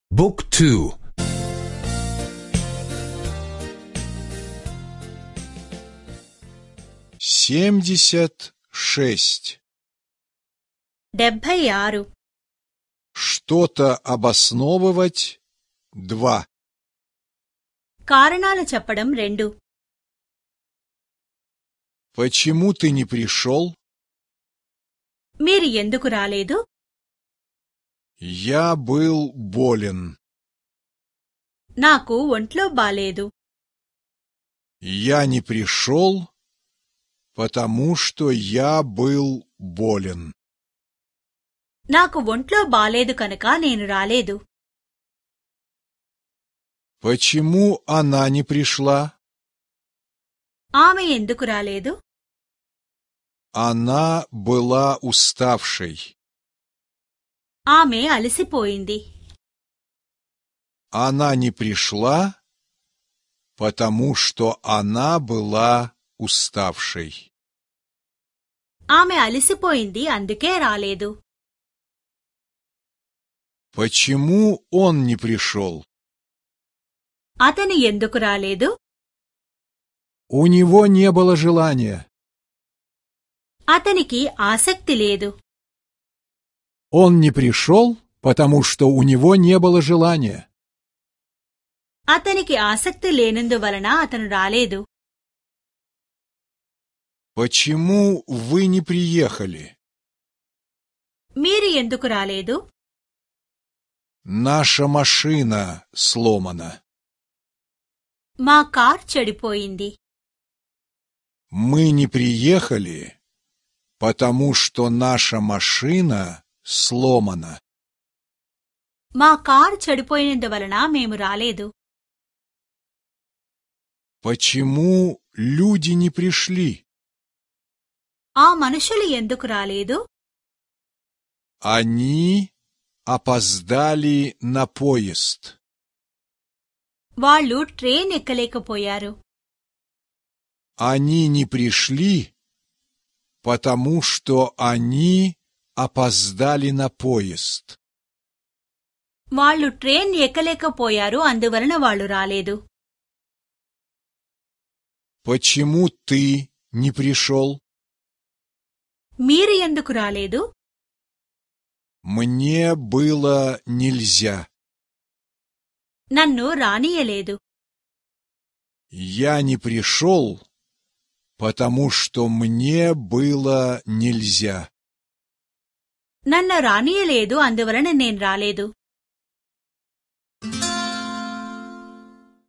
บุ๊กทู 76. 76 Что-то обосновывать 2. కారణాలు చెప్పడం 2 Почему ты не пришел? మీరు ఎందుకు రాలేదు? Я был болен. నాకు ఒంట్లో బాలేదు. Я не пришел, потому что я был болен. నాకు ఒంట్లో బాలేదు కనుక నేను రాలేదు. Почему она не пришла? ఆమె ఎందుకు రాలేదు? Она была уставшей. ఆమె అలసిపోయింది. Она не пришла, потому что она была уставшей. ఆమె అలసిపోయింది అందుకే రాలేదు. Почему он не пришел? అతను ఎందుకు రాలేదు? У него не было желания. అతనికి ఆసక్తి లేదు. Он не пришел, потому что у него не было желания. అతనికి ఆసక్తి లేనందువలన అతను రాలేదు. Почему вы не приехали? మీరు ఎందుకు రాలేదు? Наша машина сломана. మా కార్ చెడిపోయింది. Мы не приехали, потому что наша машина сломана. మా కార్ చెడిపోయినందువలన మేము రాలేదు. Почему люди не пришли? ఆ మనుషులు ఎందుకు రాలేదు? Они опоздали на поезд. వాళ్ళు ట్రైన్ ఎక్కలేకపోయారు. Они не пришли, потому что они опоздали на поезд. వాళ్ళు ట్రైన్ ఎక్కలేకపోయారు అందువలన వాళ్ళు రాలేదు. Почему ты не пришел? మీరు ఎందుకు రాలేదు? Мне было нельзя. నన్ను రానీయలేదు. Я не пришел, потому что мне было нельзя. నన్ను రానీయలేదు అందువలన నేను రాలేదు.